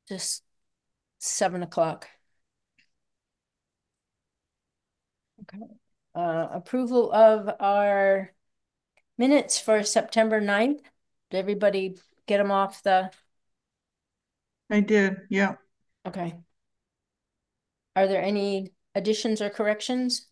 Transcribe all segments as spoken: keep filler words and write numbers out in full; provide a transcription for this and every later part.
just seven o'clock. Okay. Uh, approval of our minutes for September ninth. Did everybody get them off the, I did, yeah. okay. Are there any additions or corrections?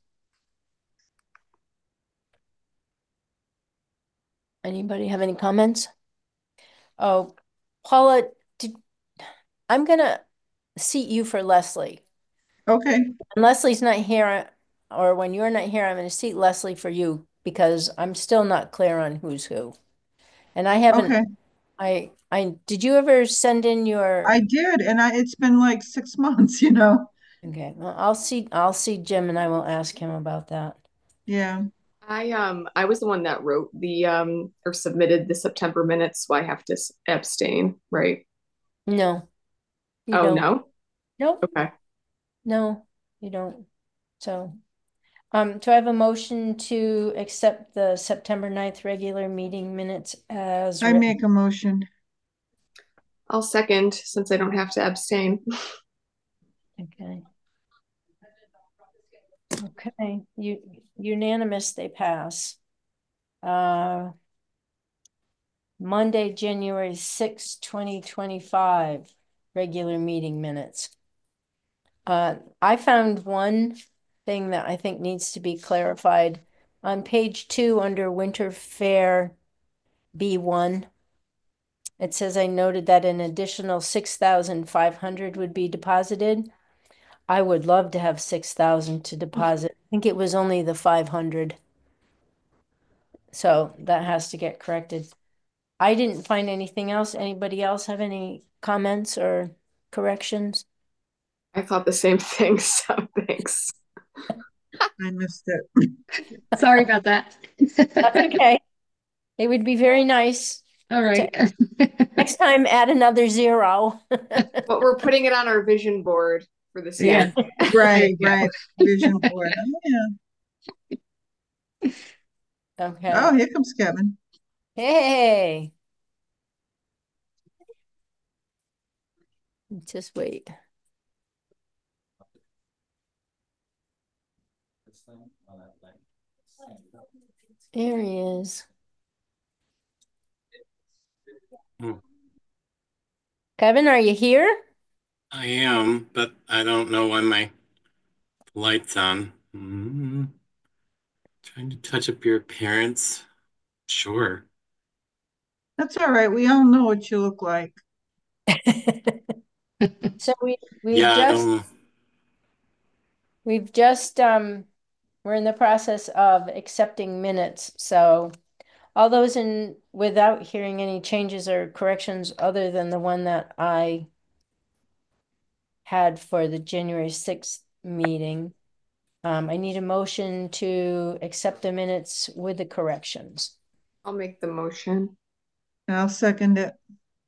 Anybody have any comments? Oh, Paula, did, I'm gonna seat you for Leslie. Okay, When Leslie's not here, or when you're not here, I'm gonna seat Leslie for you because I'm still not clear on who's who. And I haven't, okay. I, I, did you ever send in your, I did, and I, it's been like six months, you know. okay, well, I'll see, I'll see Jim and I will ask him about that. Yeah. I um I was the one that wrote the um or submitted the September minutes, so I have to s- abstain, right? No, you Oh don't. no? Nope, Okay. no, you don't. So, um, do I have a motion to accept the September ninth regular meeting minutes as I written? make a motion. I'll second since I don't have to abstain. Okay. Okay, you unanimous, they pass. Uh, Monday, January sixth, twenty twenty-five, regular meeting minutes. Uh, I found one thing that I think needs to be clarified. On page two, under Winter Fair B one, it says I noted that an additional six thousand five hundred would be deposited. I would love to have six thousand to deposit. I think it was only the five hundred. So that has to get corrected. I didn't find anything else. Anybody else have any comments or corrections? I thought the same thing, so thanks. I missed it. Sorry about that. That's okay. It would be very nice All to right. next time add another zero. But we're putting it on our vision board for this Yeah, year. Yeah, there right, you right. Vision board. Oh, yeah. Okay. Oh, here comes Kevin. Hey, just wait. There he is. Hmm. Kevin, are you here? I am, but I don't know why my light's on. Mm, trying to touch up your appearance. Sure. That's all right. We all know what you look like. go. So we we've Yeah, I just don't. we've just um we're in the process of accepting minutes. So all those in without hearing any changes or corrections other than the one that I had for the January sixth meeting. Um, I need a motion to accept the minutes with the corrections. I'll make the motion. I'll second it.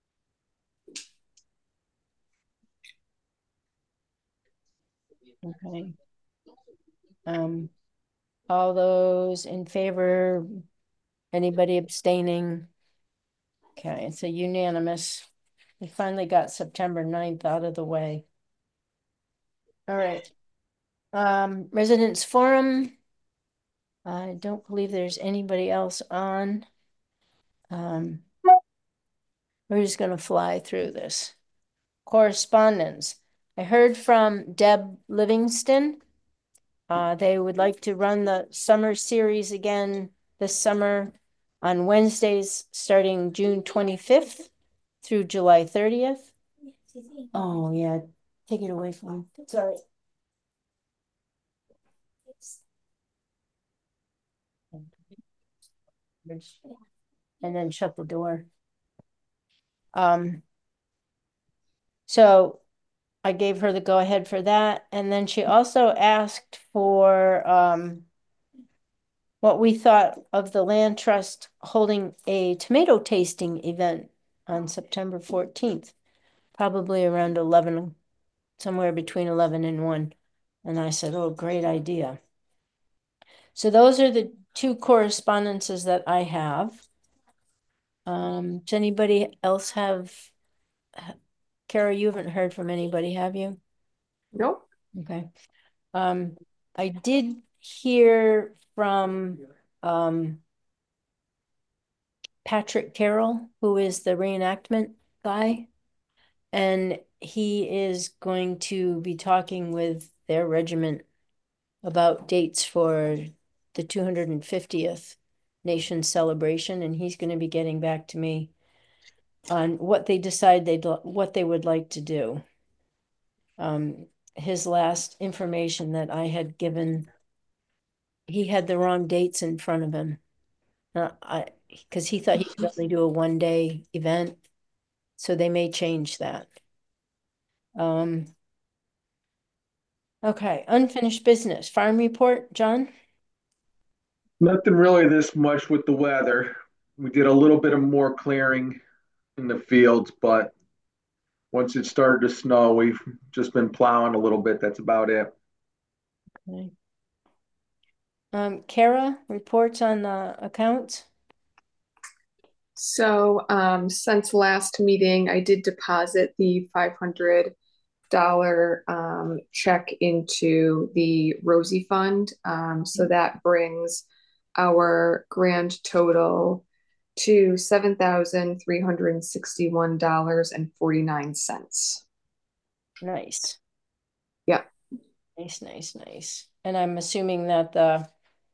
Okay. Um, all those in favor, anybody abstaining? Okay, it's a unanimous. We finally got September ninth out of the way. All right. Um, residents forum. I don't believe there's anybody else on. Um, we're just gonna fly through this. Correspondence. I heard from Deb Livingston. Uh, they would like to run the summer series again this summer on Wednesdays, starting June twenty-fifth through July thirtieth. Oh, yeah, take it away from me. Sorry. And then shut the door. Um, so I gave her the go ahead for that. And then she also asked for um what we thought of the land trust holding a tomato tasting event on September fourteenth, probably around eleven, somewhere between eleven and one. And I said, oh, great idea. So those are the two correspondences that I have. Um, does anybody else have Kara, you haven't heard from anybody, have you? Nope. Okay. Um, I did hear from um Patrick Carroll, who is the reenactment guy. And he is going to be talking with their regiment about dates for the two hundred fiftieth nation celebration, and he's going to be getting back to me on what they decide they'd what they would like to do. Um, his last information that I had given, he had the wrong dates in front of him. Uh, I because he thought he could only do a one day event, so they may change that. Um, okay, unfinished business, farm report, John? Nothing really this much with the weather. We did a little bit of more clearing in the fields, but once it started to snow, we've just been plowing a little bit. That's about it. Okay. Um, Kara, reports on the accounts? So, um, since last meeting, I did deposit the five hundred dollar um, check into the Rosie Fund. Um, so that brings our grand total to seven thousand three hundred sixty-one dollars and forty-nine cents. Nice. Yeah. Nice, nice, nice. And I'm assuming that the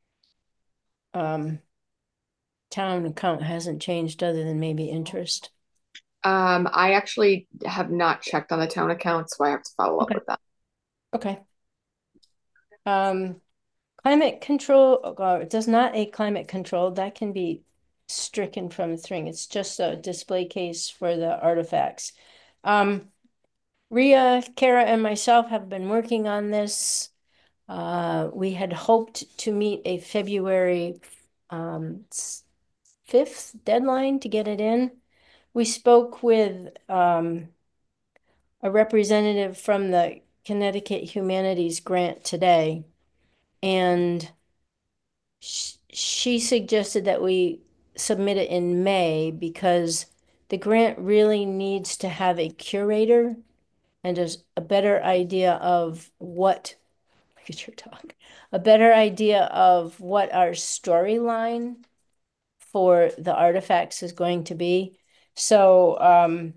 um town account hasn't changed other than maybe interest. Um, I actually have not checked on the town account, so I have to follow up Okay. with that. Okay. Um, climate control, uh, it does not a climate control, that can be stricken from the thing. It's just a display case for the artifacts. Um, Ria, Kara, and myself have been working on this. Uh, we had hoped to meet a February um, fifth deadline to get it in. We spoke with um, a representative from the Connecticut Humanities Grant today, and sh she suggested that we submit it in May because the grant really needs to have a curator and just a better idea of what, look at your talk, a better idea of what our storyline for the artifacts is going to be. So um,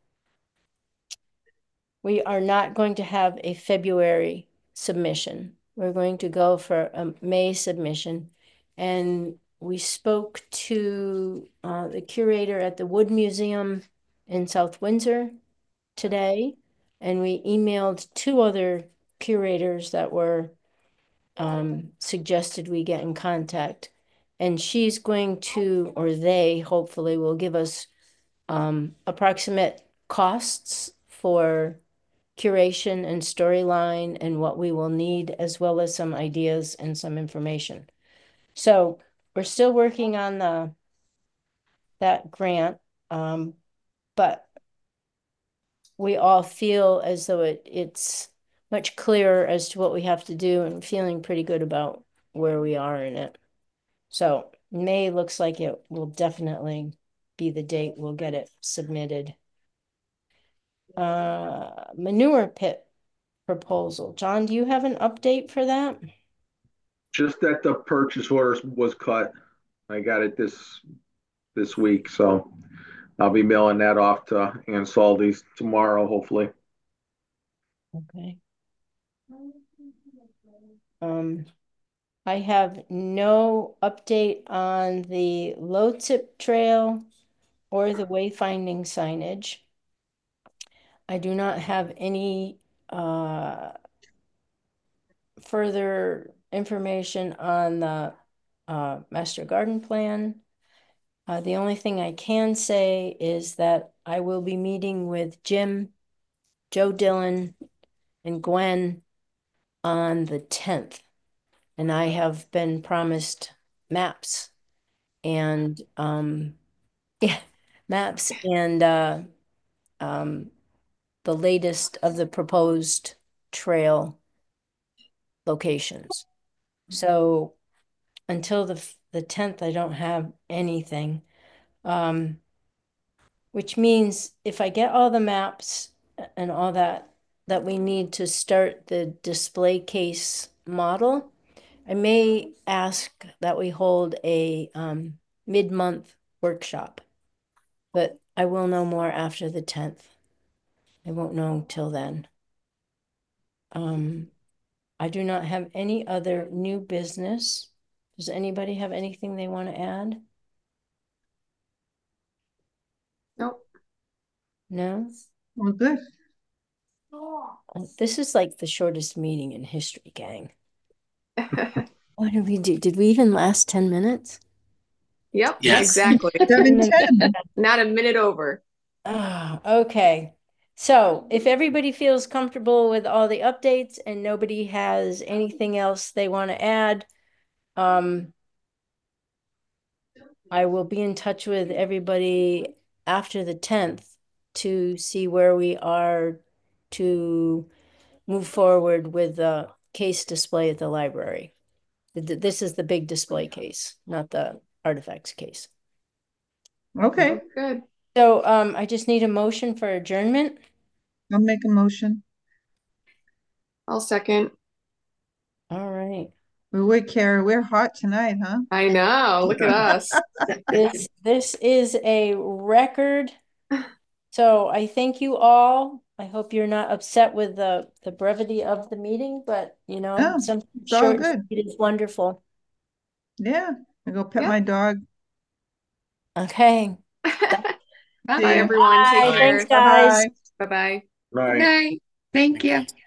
we are not going to have a February submission. We're going to go for a May submission. And we spoke to uh, the curator at the Wood Museum in South Windsor today. And we emailed two other curators that were um, suggested we get in contact. And she's going to, or they hopefully will give us um, approximate costs for curation and storyline and what we will need, as well as some ideas and some information. So we're still working on the that grant, um, but we all feel as though it it's much clearer as to what we have to do and feeling pretty good about where we are in it. So May looks like it will definitely be the date we'll get it submitted. Uh, manure pit proposal. John, do you have an update for that? Just that the purchase order was cut. I got it this this week, so I'll be mailing that off to Ann Saldy's tomorrow, hopefully. Okay. Um, I have no update on the Lotip Trail or the wayfinding signage. I do not have any uh, further information on the uh, master garden plan. Uh, the only thing I can say is that I will be meeting with Jim, Joe Dillon, and Gwen on the tenth. And I have been promised maps and um yeah, maps and uh um the latest of the proposed trail locations. So until the the tenth, I don't have anything. Um, which means if I get all the maps and all that, that we need to start the display case model. I may ask that we hold a um, mid-month workshop, but I will know more after the tenth. I won't know till then. Um, I do not have any other new business. Does anybody have anything they want to add? Nope. No? Well, good. Oh, this is like the shortest meeting in history, gang. What did we do? Did we even last ten minutes? Yep, Yes. exactly. Seven ten. Not a minute over. Ah, okay. So if everybody feels comfortable with all the updates and nobody has anything else they want to add, um, I will be in touch with everybody after the tenth to see where we are to move forward with the case display at the library. Th- th- This is the big display case, not the artifacts case. Okay, Good. So um, I just need a motion for adjournment. I'll make a motion. I'll second. All right. We would, Kara, we're hot tonight, huh? I know. Look at us. This this is a record. So I thank you all. I hope you're not upset with the the brevity of the meeting, but you know, No, some it's all short good. it is wonderful. Yeah, I go pet Yeah. my dog. Okay. Bye, See ya. everyone. Take Bye. care. Thanks, guys. Bye-bye. Bye-bye. Right. Good night. Thank Thank you. you.